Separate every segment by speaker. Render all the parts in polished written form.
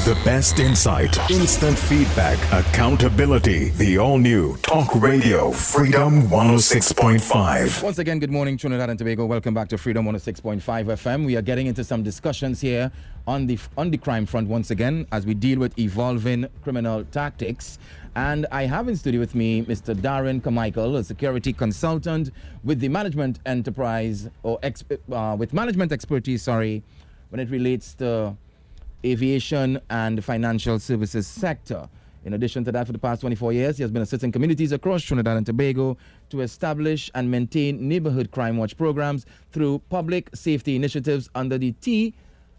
Speaker 1: The best insight, instant feedback, accountability. The all-new Talk Radio Freedom 106.5.
Speaker 2: Once again, good morning, Trinidad and Tobago. Welcome back to Freedom 106.5 FM. We are getting into some discussions here on the crime front once again as we deal with evolving criminal tactics. And I have in studio with me Mr. Darren Carmichael, a security consultant with the management enterprise with management expertise, when it relates to aviation and financial services sector. In addition to that, for the past 24 years, he has been assisting communities across Trinidad and Tobago to establish and maintain neighborhood crime watch programs through public safety initiatives under the TT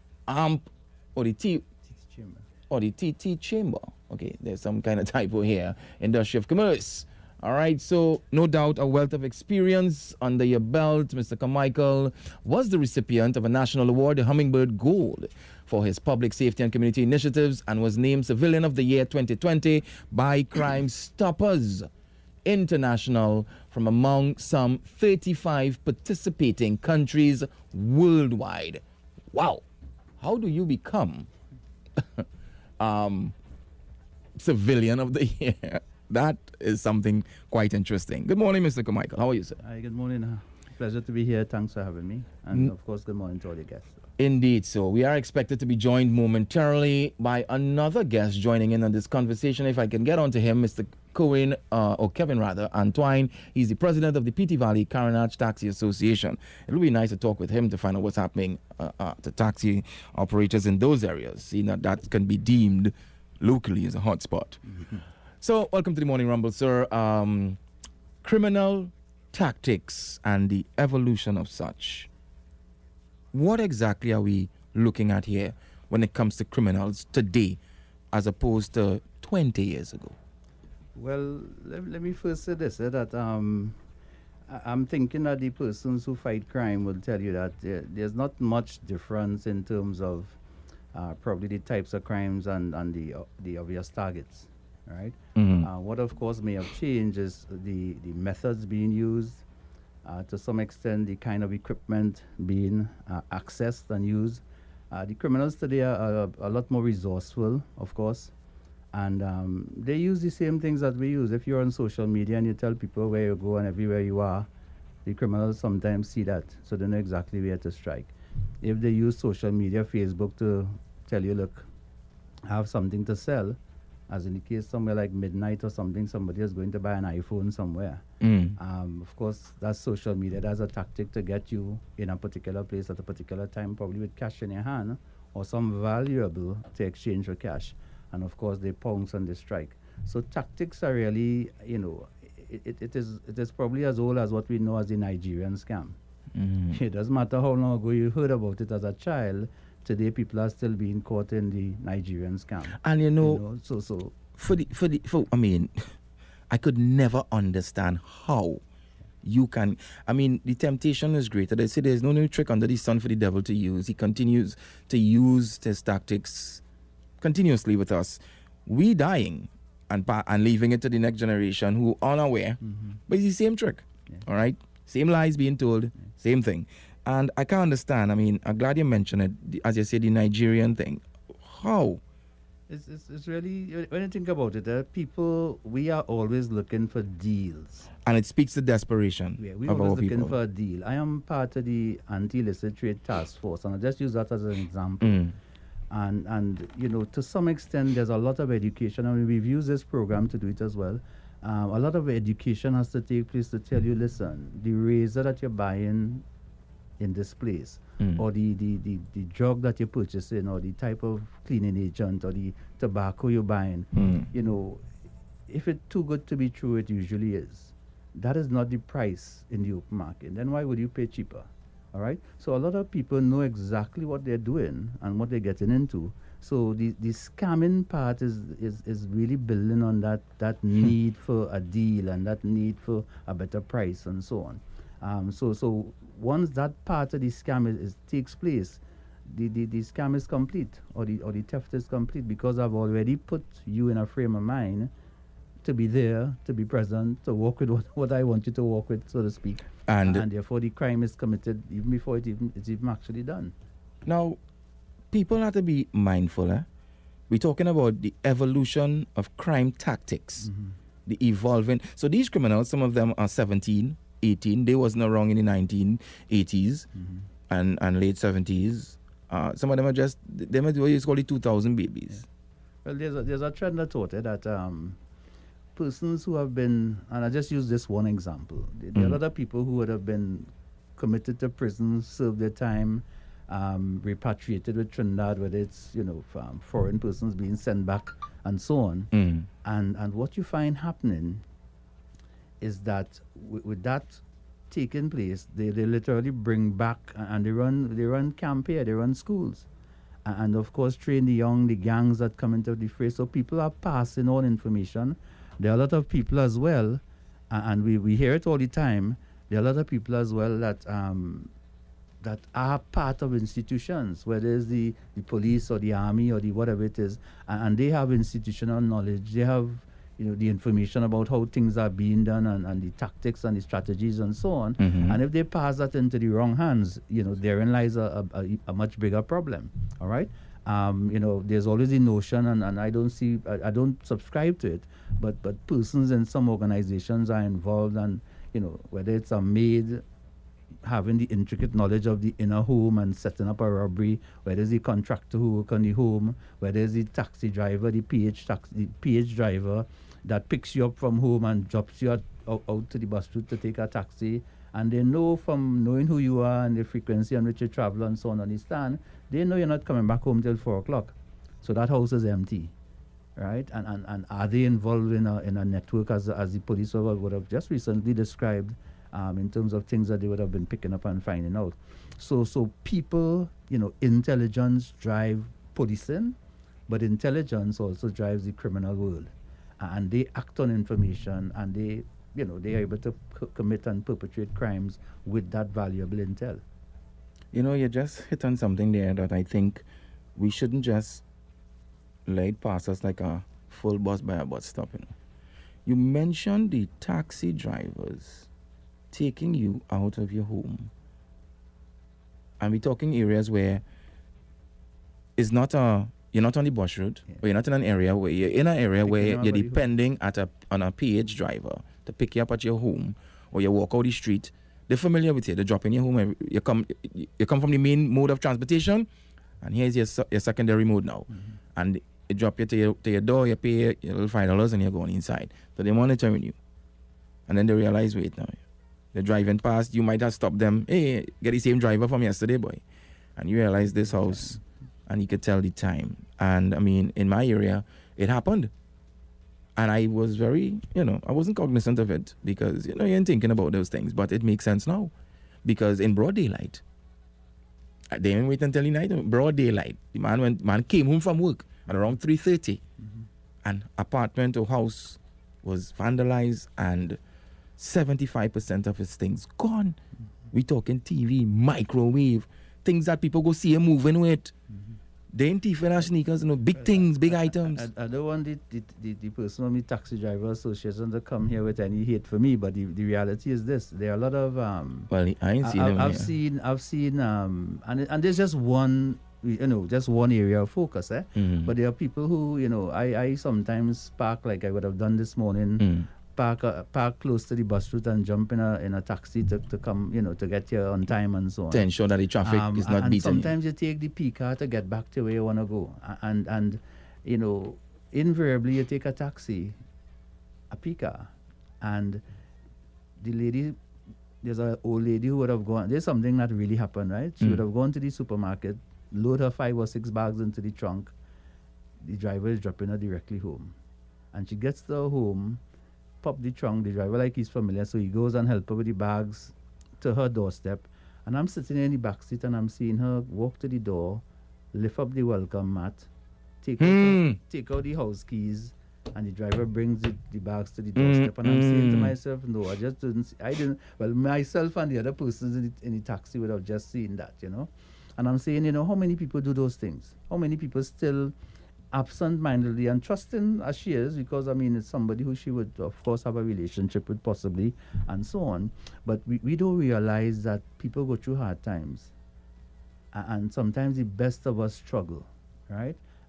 Speaker 2: Chamber. Okay, there's some kind of typo here. Industry of Commerce. All right, so no doubt a wealth of experience under your belt. Mr. Carmichael was the recipient of a national award, the Hummingbird Gold, for his public safety and community initiatives, and was named Civilian of the Year 2020 by Crime Stoppers International from among some 35 participating countries worldwide. Wow. How do you become Civilian of the Year? That is something quite interesting. Good morning, Mr. Carmichael. How are you, sir?
Speaker 3: Hi, good morning. Pleasure to be here. Thanks for having me. And of course, good morning to all the guests.
Speaker 2: Indeed, so we are expected to be joined momentarily by another guest joining in on this conversation. If I can get on to him, Mr. Kevin Antwine. He's the president of the PT Valley Carenage Taxi Association. It will be nice to talk with him to find out what's happening to taxi operators in those areas, seeing that can be deemed locally as a hotspot. Mm-hmm. So, welcome to the Morning Rumble, sir. Criminal tactics and the evolution of such. What exactly are we looking at here when it comes to criminals today as opposed to 20 years ago?
Speaker 3: Well, let me first say this, that I'm thinking that the persons who fight crime will tell you that there's not much difference in terms of probably the types of crimes and the obvious targets. Right. Mm-hmm. What of course may have changed is the methods being used, to some extent the kind of equipment being accessed and used. The criminals today are a lot more resourceful, of course, and they use the same things that we use. If you're on social media and you tell people where you go and everywhere you are, the criminals sometimes see that, so they know exactly where to strike. If they use social media, Facebook, to tell you, look, I have something to sell, as in the case somewhere like midnight or something, somebody is going to buy an iPhone somewhere. Of course, that's social media. That's a tactic to get you in a particular place at a particular time, probably with cash in your hand or some valuable to exchange for cash. And of course, they pounce and they strike. So tactics are really, it is probably as old as what we know as the Nigerian scam. It doesn't matter how long ago you heard about it as a child. Today, people are still being caught in the Nigerian scam.
Speaker 2: And I could never understand how you can. The temptation is greater. They say there's no new trick under the sun for the devil to use. He continues to use his tactics continuously with us. We dying and leaving it to the next generation who are unaware. Mm-hmm. But it's the same trick. Yeah. All right? Same lies being told, same thing. And I can't understand. I'm glad you mentioned it. As you say, the Nigerian thing. How?
Speaker 3: It's really, when you think about it, people, we are always looking for deals.
Speaker 2: And it speaks to desperation.
Speaker 3: Yeah, we're always looking for a deal. I am part of the Anti-Illicit Trade Task Force, and I just use that as an example. And to some extent, there's a lot of education. We've used this program to do it as well. A lot of education has to take place to tell you, listen, the razor that you're buying in this place, or the drug that you're purchasing, or the type of cleaning agent, or the tobacco you're buying, if it's too good to be true, it usually is. That is not the price in the open market. Then why would you pay cheaper? All right? So a lot of people know exactly what they're doing and what they're getting into. So the scamming part is really building on that need for a deal and that need for a better price and so on. So once that part of the scam takes place, the scam is complete, or the theft is complete, because I've already put you in a frame of mind to be there, to be present, to work with what I want you to work with, so to speak. And therefore the crime is committed even before it's even actually done.
Speaker 2: Now, people have to be mindful, we're talking about the evolution of crime tactics, the evolving. So these criminals, some of them are 17, 18. They wasn't around in the 1980s and late 70s. Some of them are just, they might be what you call the 2000 babies.
Speaker 3: Well, there's a trend I thought that persons who have been, and I just use this one example, there are a lot of people who would have been committed to prison, served their time, repatriated with Trinidad, whether it's, foreign persons being sent back and so on. And what you find happening is that with that taking place, they literally bring back and they run camp here, they run schools. And of course train the young, the gangs that come into the fray. So people are passing on information. There are a lot of people as well, and we hear it all the time. There are a lot of people as well that that are part of institutions, whether it's the police or the army or the whatever it is, and they have institutional knowledge. They have the information about how things are being done and the tactics and the strategies and so on. And if they pass that into the wrong hands, therein lies a much bigger problem. All right. There's always the notion, and I don't subscribe to it, but persons in some organizations are involved, and whether it's a maid having the intricate knowledge of the inner home and setting up a robbery, whether it's the contractor who work on the home, whether it's the taxi driver, the PH driver that picks you up from home and drops you out to the bus route to take a taxi, and they know from knowing who you are and the frequency on which you travel and so on the stand, they know you're not coming back home till 4 o'clock. So that house is empty, right? And are they involved in a network as the police would have just recently described, in terms of things that they would have been picking up and finding out. So people, intelligence drive policing, but intelligence also drives the criminal world. And they act on information, and they are able to commit and perpetrate crimes with that valuable intel.
Speaker 2: You just hit on something there that I think we shouldn't just let it pass us like a full bus by a bus stop. You mentioned the taxi drivers taking you out of your home. And we're talking areas where you're not on the bus route, or you're not in an area where you're depending on a PH driver to pick you up at your home, or you walk out the street. They're familiar with you. They drop in your home. You come from the main mode of transportation, and here's your secondary mode now. And they drop you to your door, you pay your little $5 and you're going inside. So they're monitoring you. And then they realize, wait now, they're driving past, you might have stopped them. Hey, get the same driver from yesterday, boy. And you realize this house, and you could tell the time. And I mean, in my area, it happened. And I was very, I wasn't cognizant of it because, you ain't thinking about those things. But it makes sense now. Because in broad daylight, they didn't wait until the night, broad daylight, the man came home from work at around 3:30. And apartment or house was vandalized, and 75% of his things gone. We talking TV, microwave, things that people go see him moving with. They ain't thief in our sneakers, big things, big items.
Speaker 3: I don't want the person on the taxi driver association to come here with any hate for me, but the reality is this: there are a lot of
Speaker 2: well, I ain't seen them.
Speaker 3: I've seen and there's just one area of focus, But there are people who I sometimes park like I would have done this morning. Park close to the bus route and jump in a taxi to come, to get here on time and so on.
Speaker 2: To ensure that the traffic is not beaten.
Speaker 3: Sometimes you take the P car to get back to where you want to go. And invariably you take a taxi, a P car, and the lady, there's an old lady who would have gone, there's something that really happened, right? She would have gone to the supermarket, load her 5 or 6 bags into the trunk. The driver is dropping her directly home. And she gets to her home, pop the trunk, the driver like he's familiar, so he goes and help her with the bags to her doorstep. And I'm sitting in the back seat and I'm seeing her walk to the door, lift up the welcome mat, take out the house keys, and the driver brings the bags to the doorstep. And I'm saying to myself, no, I just didn't, myself and the other persons in the taxi would have just seen that, And I'm saying, how many people do those things? How many people still absent-mindedly and trusting as she is, because it's somebody who she would of course have a relationship with possibly and so on, but we don't realize that people go through hard times, and sometimes the best of us struggle, right?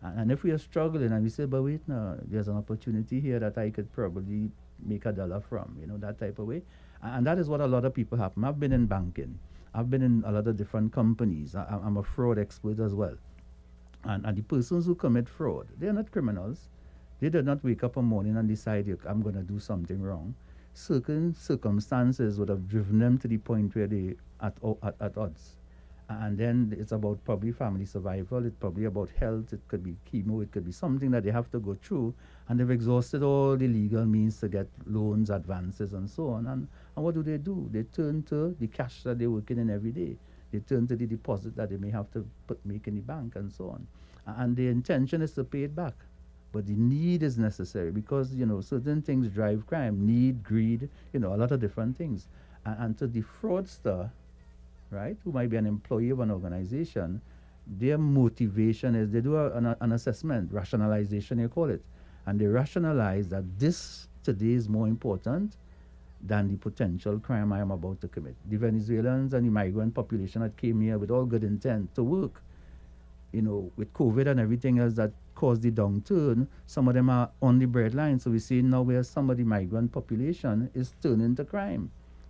Speaker 3: And if we are struggling and we say, but wait, no, there's an opportunity here that I could probably make $1 from, that type of way. And that is what a lot of people happen. I've been in banking. I've been in a lot of different companies. I'm a fraud expert as well. And the persons who commit fraud, they're not criminals. They did not wake up one morning and decide, I'm going to do something wrong. Certain circumstances would have driven them to the point where they at odds. And then it's about probably family survival. It's probably about health. It could be chemo. It could be something that they have to go through. And they've exhausted all the legal means to get loans, advances, and so on. And what do? They turn to the cash that they're working in every day. They turn to the deposit that they may have to make in the bank and so on. And the intention is to pay it back. But the need is necessary because, certain things drive crime. Need, greed, a lot of different things. And to the fraudster, right, who might be an employee of an organization, their motivation is they do an assessment, rationalization, you call it. And they rationalize that this today is more important than the potential crime I am about to commit. The Venezuelans and the migrant population that came here with all good intent to work, with COVID and everything else that caused the downturn, some of them are on the breadline. So we see now where some of the migrant population is turning to crime.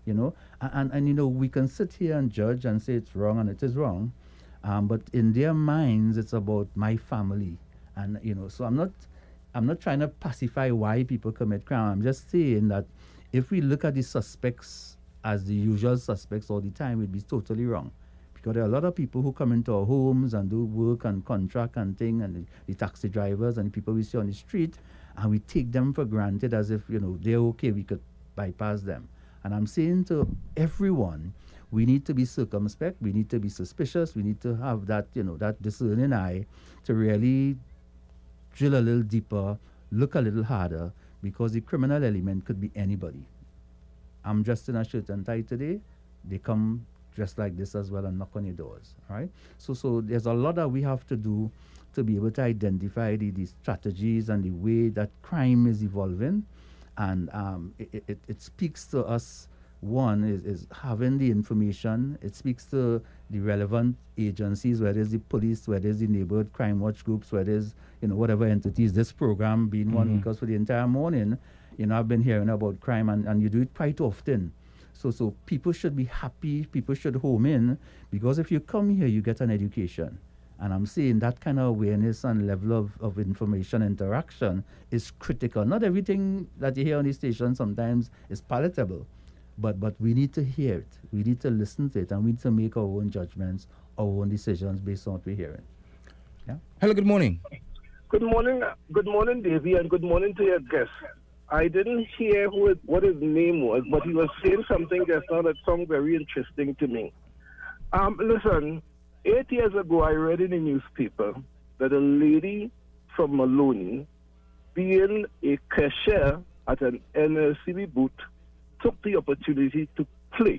Speaker 3: And we can sit here and judge and say it's wrong and it is wrong, but in their minds it's about my family, and so I'm not trying to pacify why people commit crime. I'm just saying that if we look at the suspects as the usual suspects all the time, we'd be totally wrong, because there are a lot of people who come into our homes and do work and contract and thing, and the taxi drivers and people we see on the street, and we take them for granted as if they're okay, we could bypass them. And I'm saying to everyone, we need to be circumspect, we need to be suspicious, we need to have that, that discerning eye to really drill a little deeper, look a little harder, because the criminal element could be anybody. I'm dressed in a shirt and tie today, they come dressed like this as well and knock on your doors, all right? So there's a lot that we have to do to be able to identify the strategies and the way that crime is evolving. And it speaks to us, one, is having the information. It speaks to the relevant agencies, whether it's the police, whether it's the neighborhood crime watch groups, whether it's, whatever entities, this program being one, because for the entire morning, I've been hearing about crime, and you do it quite often. So people should be happy, people should home in, because if you come here, you get an education. And I'm saying that kind of awareness and level of information interaction is critical. Not everything that you hear on the station sometimes is palatable, but we need to hear it. We need to listen to it, and we need to make our own judgments, our own decisions based on what we're hearing. Yeah.
Speaker 2: Hello, good morning.
Speaker 4: Good morning, Davey, and good morning to your guest. I didn't hear what his name was, but he was saying something just now that sounded very interesting to me. Listen. 8 years ago, I read in the newspaper that a lady from Maloney, being a cashier at an NLCB booth, took the opportunity to play.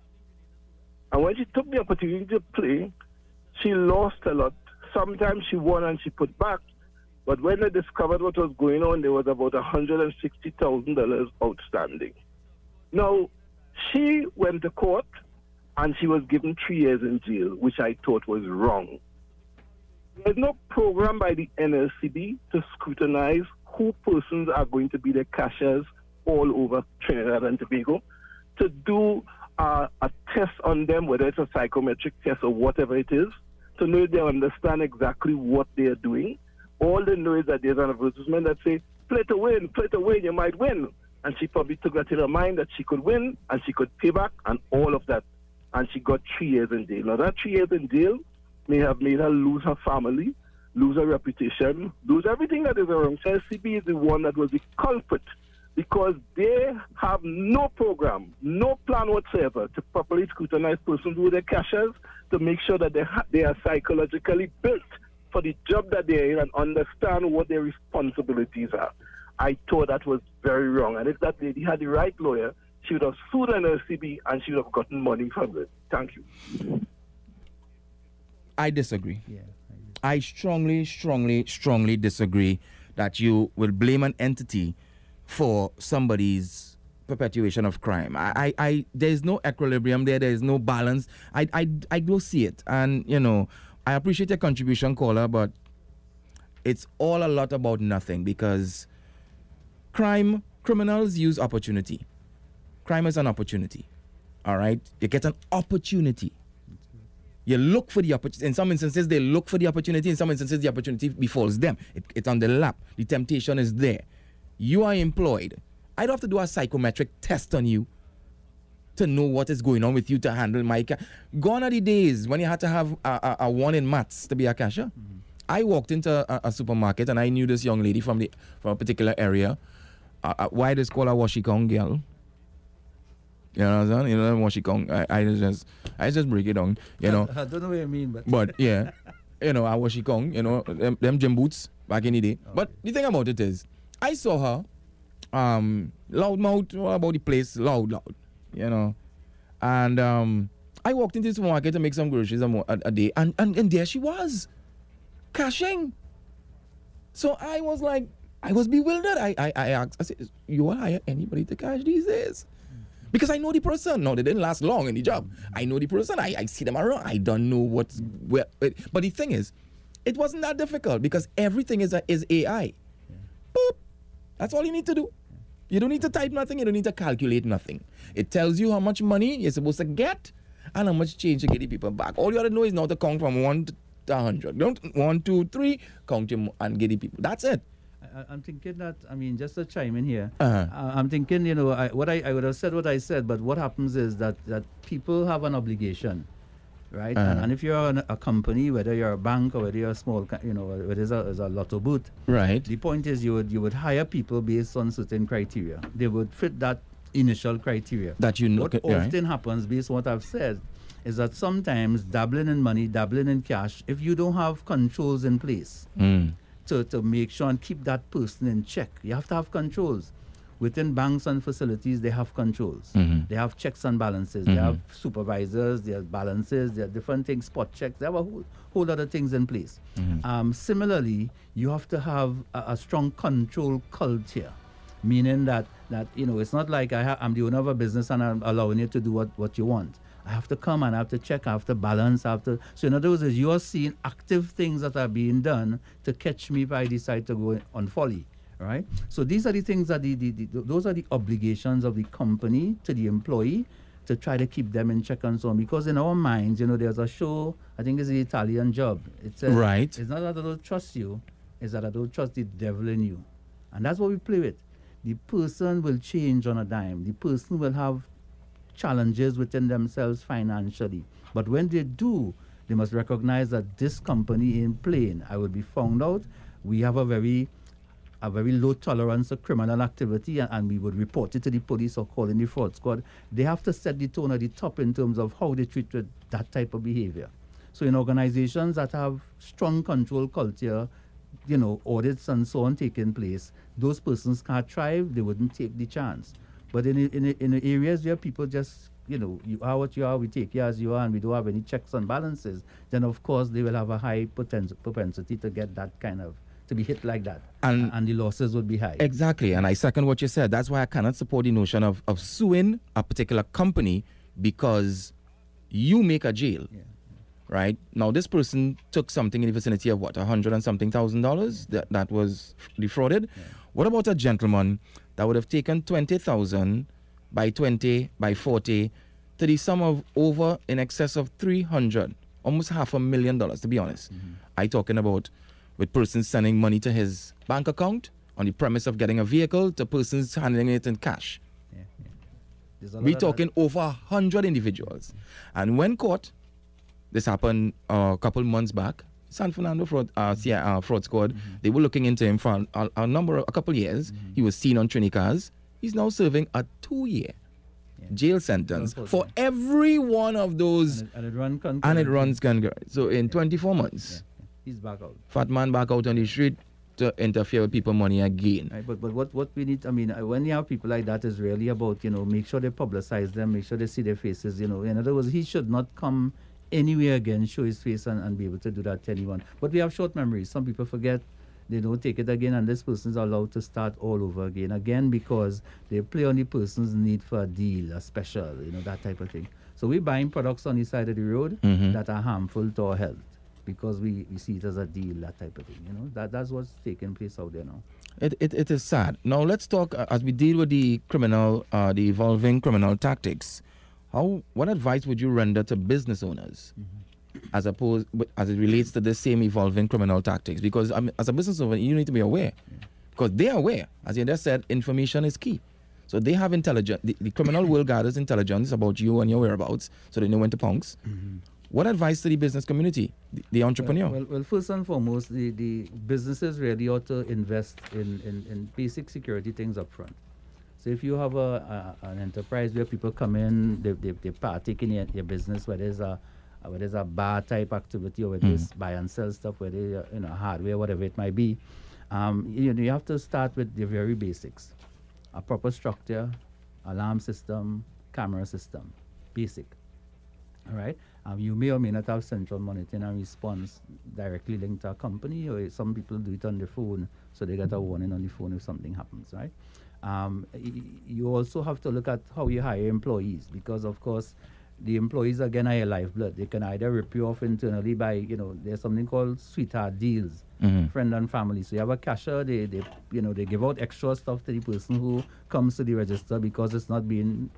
Speaker 4: And when she took the opportunity to play, she lost a lot. Sometimes she won and she put back. But when they discovered what was going on, there was about $160,000 outstanding. Now, she went to court, and she was given 3 years in jail, which I thought was wrong. There's no program by the NLCB to scrutinize who persons are going to be the cashiers all over Trinidad and Tobago, to do a test on them, whether it's a psychometric test or whatever it is, to know they understand exactly what they are doing. All they know is that there's an advertisement that says, play to win, you might win. And she probably took that in her mind that she could win and she could pay back and all of that. And she got 3 years in jail. Now, that 3 years in jail may have made her lose her family, lose her reputation, lose everything that is around. LCB is the one that was the culprit, because they have no program, no plan whatsoever to properly scrutinize persons who are their cashiers, to make sure that they are psychologically built for the job that they're in and understand what their responsibilities are. I thought that was very wrong. And if that lady had the right lawyer, she would have sued an LCB and she would have gotten money from it. Thank you.
Speaker 2: I disagree.
Speaker 3: Yeah,
Speaker 2: I strongly disagree that you will blame an entity for somebody's perpetuation of crime. There is no equilibrium there. There is no balance. I don't see it. And, I appreciate your contribution, caller, but it's all a lot about nothing, because criminals use opportunity. Crime is an opportunity. All right? You get an opportunity. You look for the opportunity. In some instances, they look for the opportunity. In some instances, the opportunity befalls them. It's on the lap. The temptation is there. You are employed. I don't have to do a psychometric test on you to know what is going on with you to handle my Gone are the days when you had to have a 1 in maths to be a cashier. I walked into a supermarket and I knew this young lady from a particular area. Why they call her Washikong girl? You know what I'm saying? You know Washikong. I just break it down. You know.
Speaker 3: I don't know what you mean,
Speaker 2: but yeah, you know, I Washikong. You know, them gym boots back in the day. Okay. But the thing about it is, I saw her, loud mouth about the place, loud. You know, and I walked into the supermarket to make some groceries a day, and there she was, cashing. So I was like, I was bewildered. I asked, I said, you will hire anybody to cash these days? Because I know the person. No, they didn't last long in the job. I know the person. I see them around. I don't know what's where. But the thing is, it wasn't that difficult because everything is AI. Boop. That's all you need to do. You don't need to type nothing. You don't need to calculate nothing. It tells you how much money you're supposed to get and how much change to get the people back. All you have to know is now to count from 1 to 100. Don't 1, 2, 3, count them and get the people. That's it.
Speaker 3: I'm thinking that, I mean, just to chime in here, I'm thinking, you know, I would have said what I said, but what happens is that people have an obligation, right? And if you're a company, whether you're a bank or whether you're a small, you know, whether it's a lotto booth,
Speaker 2: right?
Speaker 3: The point is you would hire people based on certain criteria. They would fit that initial criteria.
Speaker 2: That you know.
Speaker 3: What often happens, based on what I've said, is that sometimes dabbling in money, dabbling in cash, if you don't have controls in place, to make sure and keep that person in check. You have to have controls. Within banks and facilities, they have controls. They have checks and balances. They have supervisors, they have balances, there are different things, spot checks. They have a whole lot of things in place. Similarly, you have to have a strong control culture, meaning that you know, it's not like I'm the owner of a business and I'm allowing you to do what you want. I have to come and I have to check, I have to balance, so in other words, you're seeing active things that are being done to catch me if I decide to go on folly, right? So these are the things that those are the obligations of the company to the employee to try to keep them in check and so on. Because in our minds, you know, there's a show, I think it's the Italian Job. It says,
Speaker 2: right.
Speaker 3: It's not that I don't trust you, it's that I don't trust the devil in you. And that's what we play with. The person will change on a dime. The person will have challenges within themselves financially. But when they do, they must recognize that this company ain't playing. I will be found out. We have a very low tolerance of criminal activity, and we would report it to the police or call in the fraud squad. They have to set the tone at the top in terms of how they treat with that type of behavior. So in organizations that have strong control culture, you know, audits and so on taking place, those persons can't thrive, they wouldn't take the chance. But in the areas where people just, you know, you are what you are, we take you as you are, and we don't have any checks and balances, then of course they will have a high propensity to get that kind of, to be hit like that. And the losses would be high.
Speaker 2: Exactly, and I second what you said. That's why I cannot support the notion of suing a particular company because you make a jail. Yeah. Right? Now, this person took something in the vicinity of what, $100 and something thousand that was defrauded. Yeah. What about a gentleman that would have taken 20,000 by 20 by 40 to the sum of over in excess of 300, almost $500,000, to be honest. I talking about with persons sending money to his bank account on the premise of getting a vehicle to persons handling it in cash. We're talking over 100 individuals. And when caught, this happened a couple months back, San Fernando fraud squad, they were looking into him for a couple years. He was seen on Trinicas. He's now serving a 2-year jail sentence for every one of those. And it runs concurrent. So in 24 months,
Speaker 3: he's back out.
Speaker 2: Fat man back out on the street to interfere with people's money again.
Speaker 3: Right, but what we need, I mean, when you have people like that, is really about, you know, make sure they publicize them, make sure they see their faces, you know. In other words, he should not come anywhere again, show his face and be able to do that to anyone. But we have short memories. Some people forget, they don't take it again, and this person is allowed to start all over again because they play on the person's need for a deal, a special, you know, that type of thing. So we're buying products on the side of the road that are harmful to our health. because we see it as a deal, that type of thing. You know, that's what's taking place out there now.
Speaker 2: It is sad. Now let's talk as we deal with the evolving criminal tactics. What advice would you render to business owners, as it relates to the same evolving criminal tactics? Because as a business owner, you need to be aware, because they are aware. As you just said, information is key. So they have intelligence. The criminal world gathers intelligence about you and your whereabouts, so they know when to pounce. What advice to the business community, the entrepreneur?
Speaker 3: Well, first and foremost, the businesses really ought to invest in basic security things up front. So if you have an enterprise where people come in, they partake in your business, whether it's a bar type activity or whether it's buy and sell stuff, whether it's hardware, whatever it might be, you have to start with the very basics: a proper structure, alarm system, camera system, basic. All right. You may or may not have central monitoring and response directly linked to a company, or some people do it on the phone, so they get a warning on the phone if something happens, right? You also have to look at how you hire employees, because of course the employees again are your lifeblood. They can either rip you off internally by, there's something called sweetheart deals, friend and family. So you have a cashier, they give out extra stuff to the person who comes to the register because it's not being,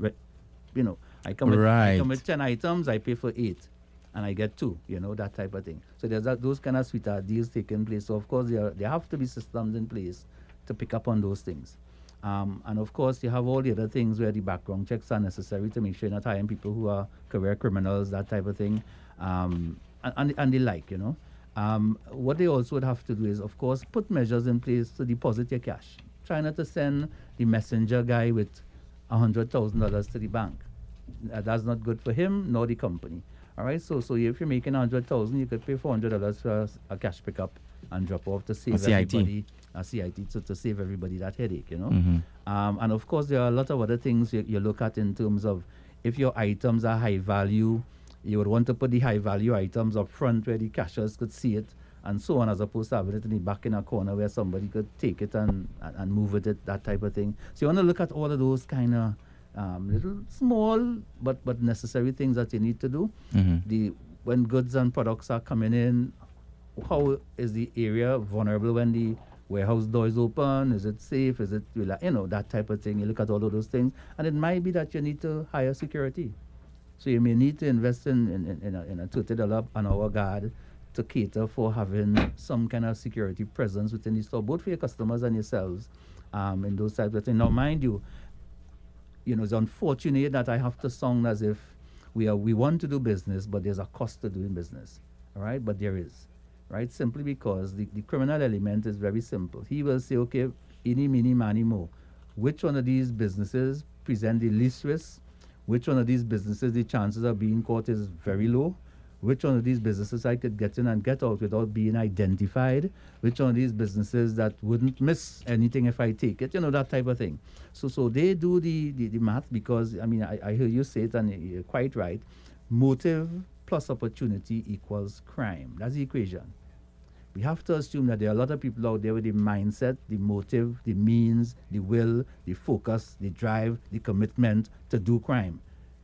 Speaker 3: I come with 10 items, I pay for 8, and I get 2, that type of thing. So there's those kind of sweetheart deals taking place. So of course there have to be systems in place to pick up on those things. And of course you have all the other things where the background checks are necessary to make sure you're not hiring people who are career criminals, that type of thing, and the like, What they also would have to do is, of course, put measures in place to deposit your cash. Try not to send the messenger guy with $100,000 to the bank. That's not good for him nor the company. All right, so if you're making $100,000, you could pay $400 for a cash pickup and drop off to save everybody a CIT to save everybody that headache, And of course, there are a lot of other things you look at in terms of if your items are high value, you would want to put the high value items up front where the cashiers could see it, and so on, as opposed to having it in the back in a corner where somebody could take it and move with it, that type of thing. So you want to look at all of those kind of little small but necessary things that you need to do. When goods and products are coming in, how is the area vulnerable when the warehouse door is open? Is it safe? Is it, that type of thing? You look at all of those things, and it might be that you need to hire security. So you may need to invest in a $30 an hour guard to cater for having some kind of security presence within the store, both for your customers and yourselves, in those types of things. Now, mind you, it's unfortunate that I have to sound as if we want to do business, but there's a cost to doing business, all right? But there is, right? Simply because the criminal element is very simple. He will say, okay, eeny, meeny, miny, mo. Which one of these businesses present the least risk? Which one of these businesses the chances of being caught is very low? Which one of these businesses I could get in and get out without being identified? Which one of these businesses that wouldn't miss anything if I take it? That type of thing. So they do the math, because, I hear you say it, and you're quite right. Motive plus opportunity equals crime. That's the equation. We have to assume that there are a lot of people out there with the mindset, the motive, the means, the will, the focus, the drive, the commitment to do crime.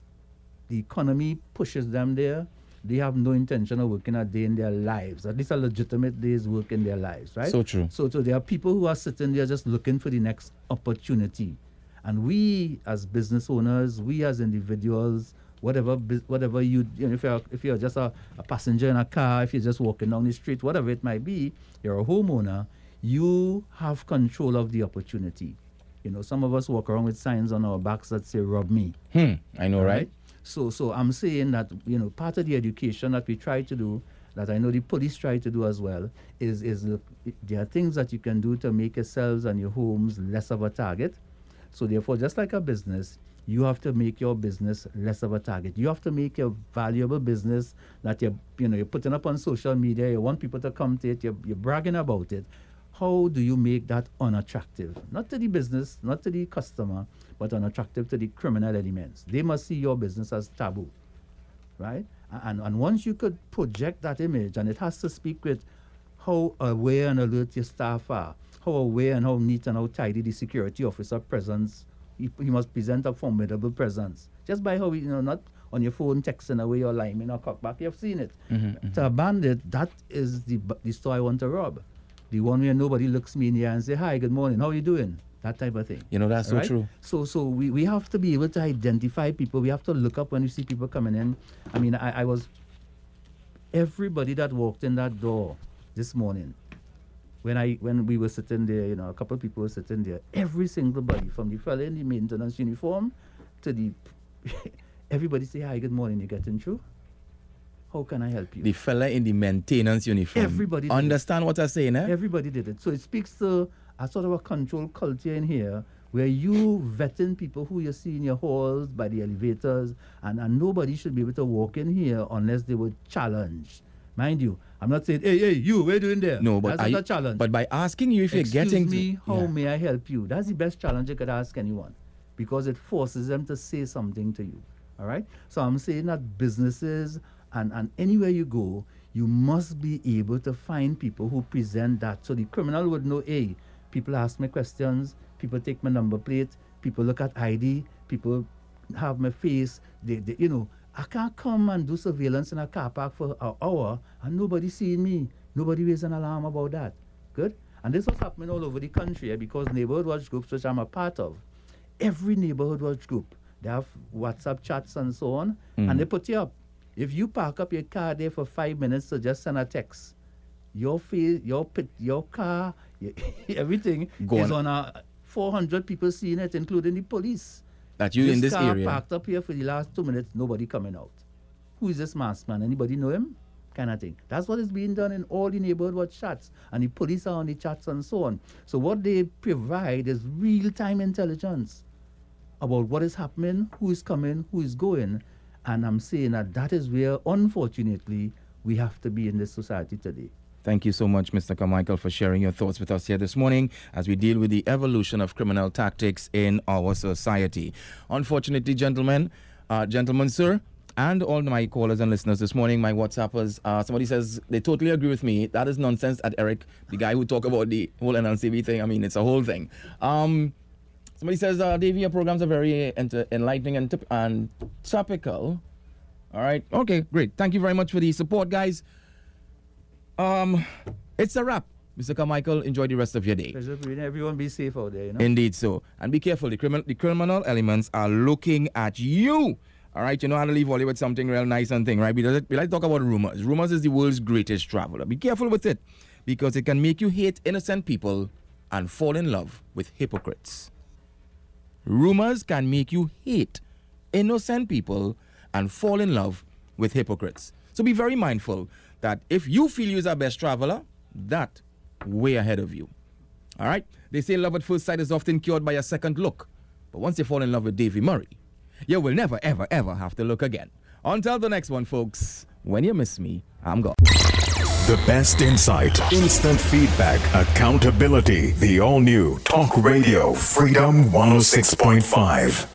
Speaker 3: The economy pushes them there. They have no intention of working a day in their lives, at least a legitimate day's work in their lives, right?
Speaker 2: So true.
Speaker 3: So there are people who are sitting there just looking for the next opportunity. And we as business owners, we as individuals, whatever you if you're just a passenger in a car, if you're just walking down the street, whatever it might be, you're a homeowner, you have control of the opportunity. Some of us walk around with signs on our backs that say, "Rob me."
Speaker 2: I know, right?
Speaker 3: So I'm saying that, part of the education that we try to do, that I know the police try to do as well, is look, there are things that you can do to make yourselves and your homes less of a target. So therefore, just like a business, you have to make your business less of a target. You have to make your valuable business that you're putting up on social media, you want people to come to it, you're bragging about it. How do you make that unattractive? Not to the business, not to the customer, but unattractive to the criminal elements. They must see your business as taboo, right? And once you could project that image, and it has to speak with how aware and alert your staff are, how aware and how neat and how tidy the security officer presence, he must present a formidable presence. Just by how, not on your phone texting away your lineman or cockback. You've seen it. To a bandit, that is the store I want to rob. The one where nobody looks me in the eye and say, hi, good morning, how are you doing? That type of thing.
Speaker 2: You know, that's
Speaker 3: right?
Speaker 2: so true.
Speaker 3: So we have to be able to identify people. We have to look up when we see people coming in. I mean, I was... Everybody that walked in that door this morning, when we were sitting there, you know, a couple of people were sitting there, every single body, from the fella in the maintenance uniform to the... everybody say, hi, good morning, you getting through? How can I help you?
Speaker 2: The fella in the maintenance uniform.
Speaker 3: Everybody
Speaker 2: understand what I'm saying, eh?
Speaker 3: Everybody did it. So it speaks to a sort of a control culture in here where you vetting people who you see in your halls, by the elevators, and nobody should be able to walk in here unless they were challenged. Mind you, I'm not saying, hey, you, what are you doing there?
Speaker 2: No, but
Speaker 3: that's not a challenge.
Speaker 2: But by asking you if you're getting...
Speaker 3: Excuse me, how may I help you? That's the best challenge you could ask anyone, because it forces them to say something to you. All right? So I'm saying that businesses and anywhere you go, you must be able to find people who present that. So the criminal would know, hey, people ask me questions, people take my number plate, people look at ID, people have my face, they you know, I can't come and do surveillance in a car park for an hour and nobody seeing me. Nobody raised an alarm about that. Good? And this was happening all over the country because neighborhood watch groups, which I'm a part of, every neighborhood watch group, they have WhatsApp chats and so on, and they put you up. If you park up your car there for 5 minutes to just send a text, your face, your car, everything is on 400 people seeing it, including the police.
Speaker 2: That you in this area.
Speaker 3: This car parked up here for the last 2 minutes, nobody coming out. Who is this masked man? Anybody know him? Kind of thing. That's what is being done in all the neighborhood watch chats, and the police are on the chats and so on. So what they provide is real-time intelligence about what is happening, who is coming, who is going. And I'm saying that is where, unfortunately, we have to be in this society today.
Speaker 2: Thank you so much, Mr. Carmichael, for sharing your thoughts with us here this morning as we deal with the evolution of criminal tactics in our society. Unfortunately, gentlemen, sir, and all my callers and listeners this morning, my WhatsAppers, somebody says they totally agree with me. That is nonsense at Eric, the guy who talked about the whole NLCB thing. I mean, it's a whole thing. Somebody says, Davey, your programs are very enlightening and topical. All right. Okay, great. Thank you very much for the support, guys. It's a wrap. Mr. Carmichael, enjoy the rest of your day.
Speaker 3: Pleasure. Everyone be safe out there, you know?
Speaker 2: Indeed so. And be careful. The criminal elements are looking at you. All right? You know how to leave Hollywood with something real nice and thing, right? We like to talk about rumors. Rumors is the world's greatest traveler. Be careful with it, because it can make you hate innocent people and fall in love with hypocrites. Rumors can make you hate innocent people and fall in love with hypocrites. So be very mindful that if you feel you're the best traveler, that way ahead of you. All right? They say love at first sight is often cured by a second look. But once you fall in love with Davey Murray, you will never, ever, ever have to look again. Until the next one, folks, when you miss me, I'm gone.
Speaker 1: The best insight, instant feedback, accountability. The all-new Talk Radio Freedom 106.5.